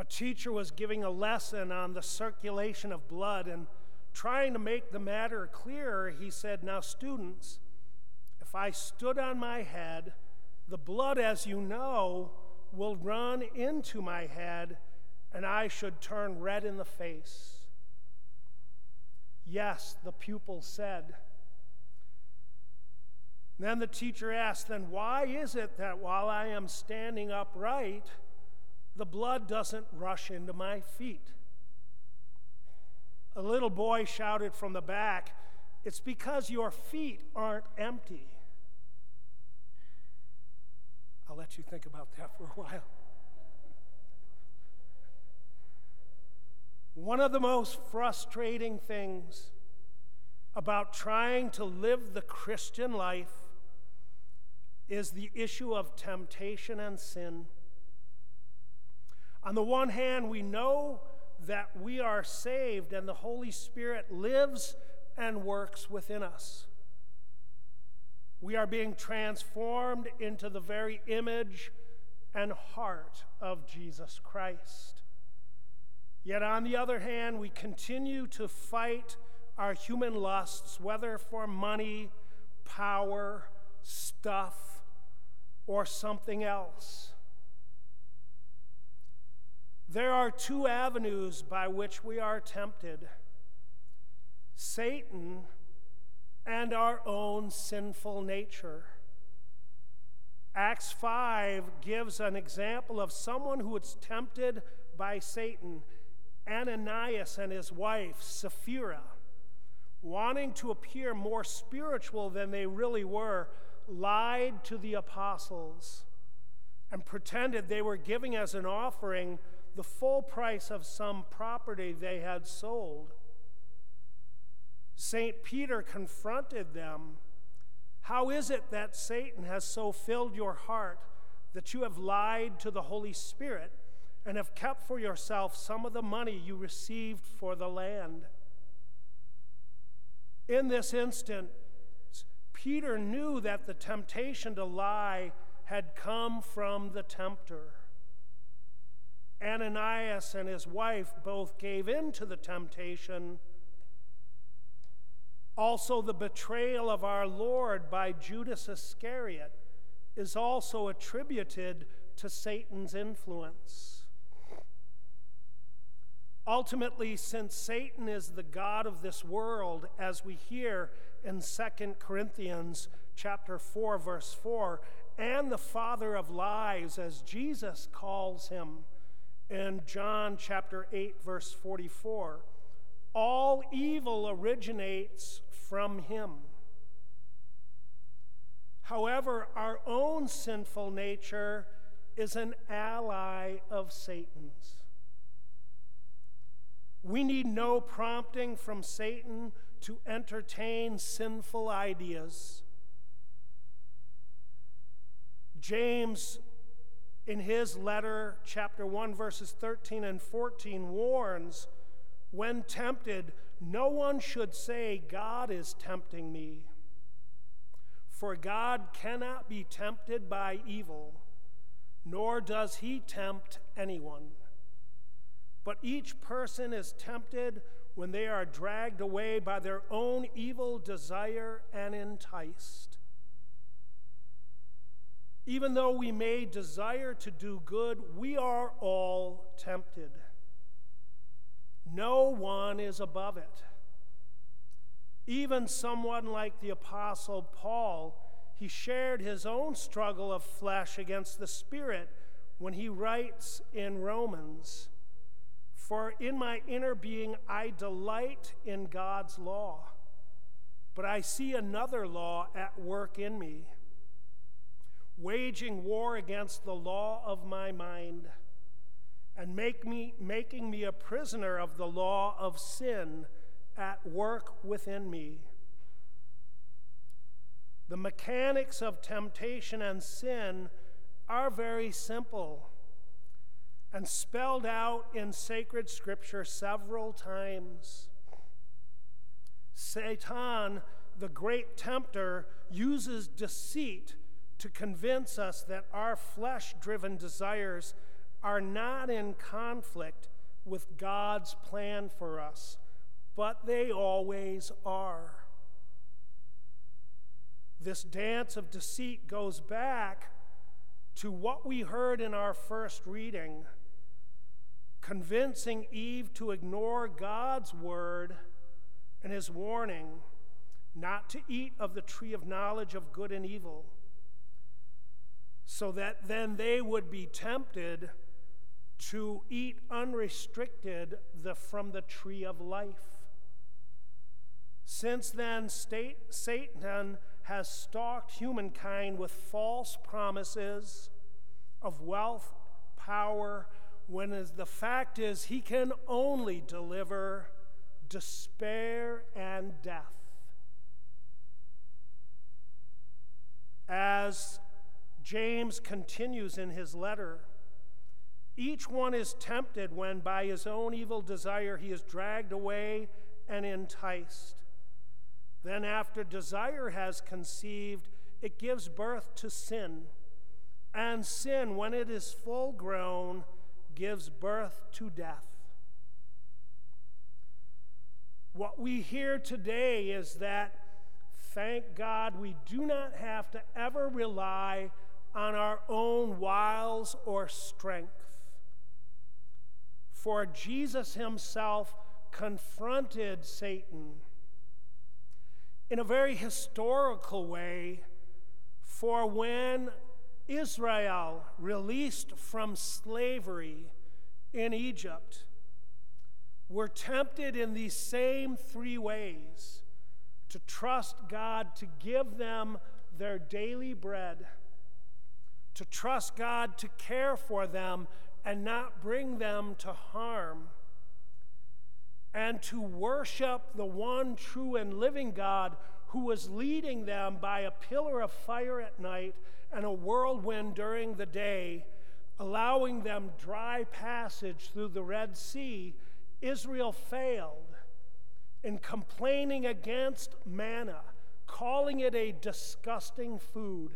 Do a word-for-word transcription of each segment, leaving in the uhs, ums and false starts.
teacher was giving a lesson on the circulation of blood, and trying to make the matter clearer, he said, "Now, students, if I stood on my head, the blood, as you know, will run into my head, and I should turn red in the face." "Yes," the pupil said. Then the teacher asked, "Then why is it that while I am standing upright, the blood doesn't rush into my feet?" A little boy shouted from the back, "It's because your feet aren't empty." I'll let you think about that for a while. One of the most frustrating things about trying to live the Christian life is the issue of temptation and sin. On the one hand, we know that we are saved and the Holy Spirit lives and works within us. We are being transformed into the very image and heart of Jesus Christ. Yet on the other hand, we continue to fight our human lusts, whether for money, power, stuff, or something else. There are two avenues by which we are tempted: Satan and our own sinful nature. Acts five gives an example of someone who was tempted by Satan, Ananias and his wife, Sapphira, wanting to appear more spiritual than they really were, lied to the apostles and pretended they were giving as an offering the full price of some property they had sold. Saint Peter confronted them. "How is it that Satan has so filled your heart that you have lied to the Holy Spirit and have kept for yourself some of the money you received for the land?" In this instant, Peter knew that the temptation to lie had come from the tempter. Ananias and his wife both gave in to the temptation. Also, the betrayal of our Lord by Judas Iscariot is also attributed to Satan's influence. Ultimately, since Satan is the god of this world, as we hear in Second Corinthians chapter four, verse four, and the father of lies, as Jesus calls him in John chapter eight, verse forty-four, all evil originates from him. However, our own sinful nature is an ally of Satan's. We need no prompting from Satan to entertain sinful ideas. James, in his letter, chapter one, verses thirteen and fourteen, warns, "When tempted, no one should say, 'God is tempting me.' For God cannot be tempted by evil, nor does he tempt anyone. But each person is tempted when they are dragged away by their own evil desire and enticed. Even though we may desire to do good, we are all tempted. No one is above it. Even someone like the Apostle Paul, he shared his own struggle of flesh against the Spirit when he writes in Romans, 'For in my inner being I delight in God's law, but I see another law at work in me, waging war against the law of my mind, and make me, making me a prisoner of the law of sin at work within me.' The mechanics of temptation and sin are very simple and spelled out in sacred scripture several times. Satan, the great tempter, uses deceit to convince us that our flesh-driven desires are not in conflict with God's plan for us, but they always are. This dance of deceit goes back to what we heard in our first reading, convincing Eve to ignore God's word and his warning not to eat of the tree of knowledge of good and evil, so that then they would be tempted to eat unrestricted the, from the tree of life. Since then, state, Satan has stalked humankind with false promises of wealth, power, when as the fact is he can only deliver despair and death. As James continues in his letter, each one is tempted when by his own evil desire he is dragged away and enticed. Then after desire has conceived, it gives birth to sin. And sin, when it is full grown, gives birth to death. What we hear today is that, thank God, we do not have to ever rely on our own wiles or strength. For Jesus himself confronted Satan in a very historical way, for when Israel, released from slavery in Egypt, were tempted in these same three ways to trust God to give them their daily bread, to trust God to care for them and not bring them to harm, and to worship the one true and living God who was leading them by a pillar of fire at night and a whirlwind during the day, allowing them dry passage through the Red Sea. Israel failed in complaining against manna, calling it a disgusting food.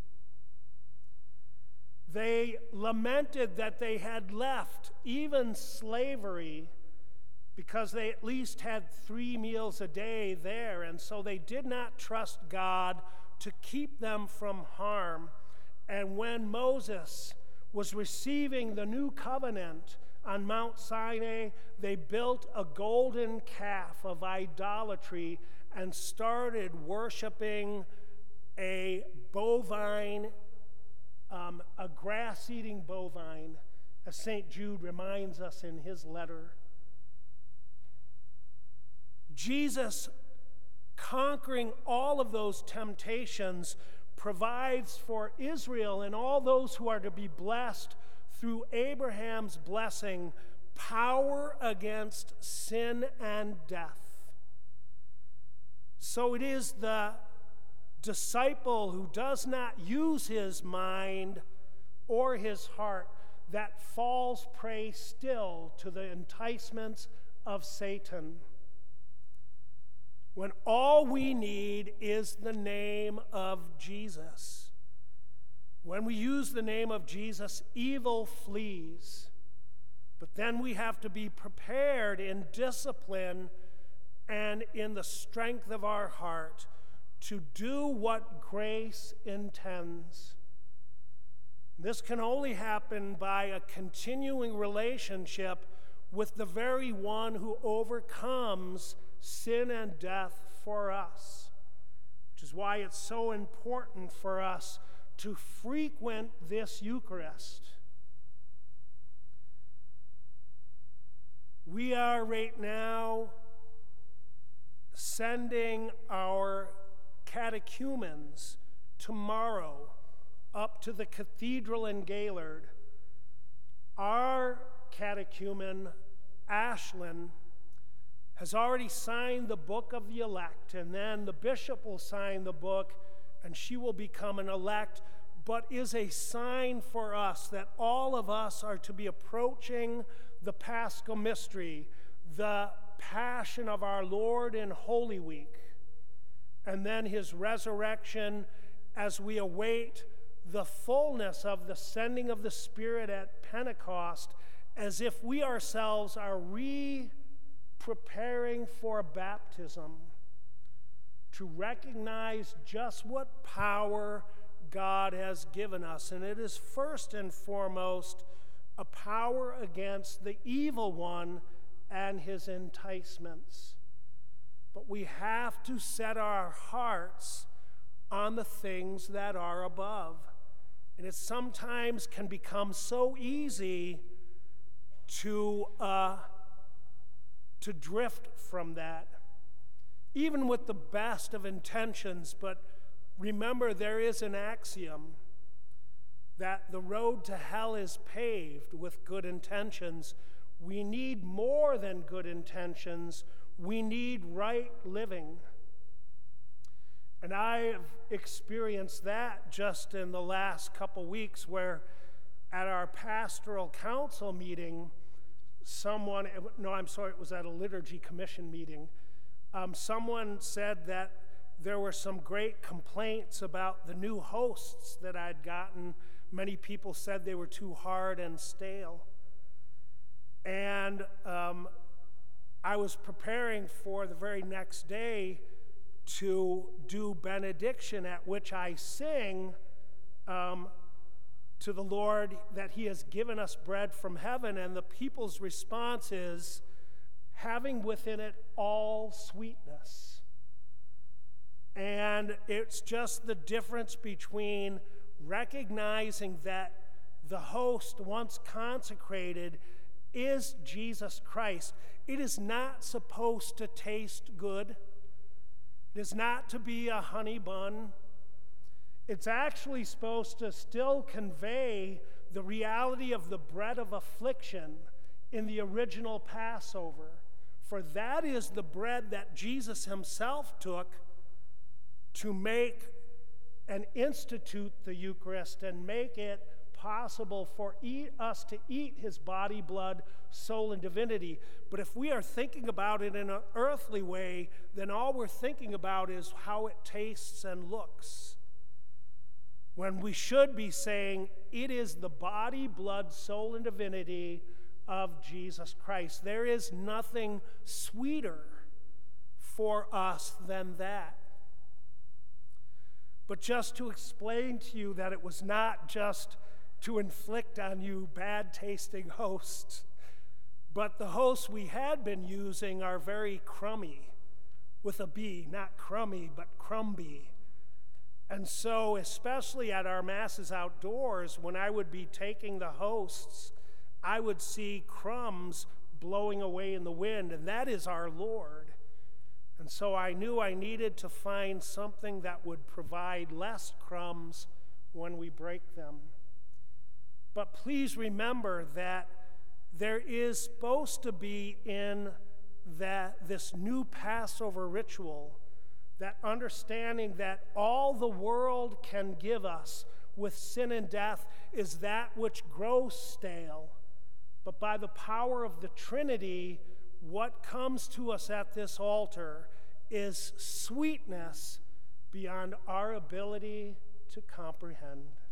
They lamented that they had left even slavery because they at least had three meals a day there, and so they did not trust God to keep them from harm. And when Moses was receiving the new covenant on Mount Sinai, they built a golden calf of idolatry and started worshiping a bovine, um, a grass-eating bovine, as Saint Jude reminds us in his letter. Jesus, conquering all of those temptations, provides for Israel and all those who are to be blessed through Abraham's blessing power against sin and death. So it is the disciple who does not use his mind or his heart that falls prey still to the enticements of Satan, when all we need is the name of Jesus. When we use the name of Jesus, evil flees. But then we have to be prepared in discipline and in the strength of our heart to do what grace intends. This can only happen by a continuing relationship with the very one who overcomes sin and death for us, which is why it's so important for us to frequent this Eucharist. We are right now sending our catechumens tomorrow up to the cathedral in Gaylord. Our catechumen, Ashlyn, has already signed the book of the elect, and then the bishop will sign the book, and she will become an elect, but is a sign for us that all of us are to be approaching the Paschal Mystery, the Passion of our Lord in Holy Week, and then his resurrection as we await the fullness of the sending of the Spirit at Pentecost as if we ourselves are re-preparing for baptism to recognize just what power God has given us. And it is first and foremost a power against the evil one and his enticements. But we have to set our hearts on the things that are above. And it sometimes can become so easy to, uh, to drift from that, even with the best of intentions. But remember, there is an axiom that the road to hell is paved with good intentions. We need more than good intentions. We need right living. And I've experienced that just in the last couple weeks, where at our pastoral council meeting, someone, no, I'm sorry, it was at a liturgy commission meeting, um, someone said that there were some great complaints about the new hosts that I'd gotten. Many people said they were too hard and stale. And um, I was preparing for the very next day to do benediction, at which I sing um, to the Lord that he has given us bread from heaven, and the people's response is, having within it all sweetness. And it's just the difference between recognizing that the host once consecrated is Jesus Christ. It is not supposed to taste good. It is not to be a honey bun. It's actually supposed to still convey the reality of the bread of affliction in the original Passover. For that is the bread that Jesus himself took to make and institute the Eucharist and make it possible for eat, us to eat his body, blood, soul, and divinity. But if we are thinking about it in an earthly way, then all we're thinking about is how it tastes and looks. When we should be saying, it is the body, blood, soul, and divinity of Jesus Christ. There is nothing sweeter for us than that. But just to explain to you that it was not just to inflict on you bad-tasting hosts, but the hosts we had been using are very crummy, with a B, not crummy, but crumby. And so, especially at our masses outdoors, when I would be taking the hosts, I would see crumbs blowing away in the wind, and that is our Lord. And so I knew I needed to find something that would provide less crumbs when we break them. But please remember that there is supposed to be in that this new Passover ritual, that understanding that all the world can give us with sin and death is that which grows stale. But by the power of the Trinity, what comes to us at this altar is sweetness beyond our ability to comprehend.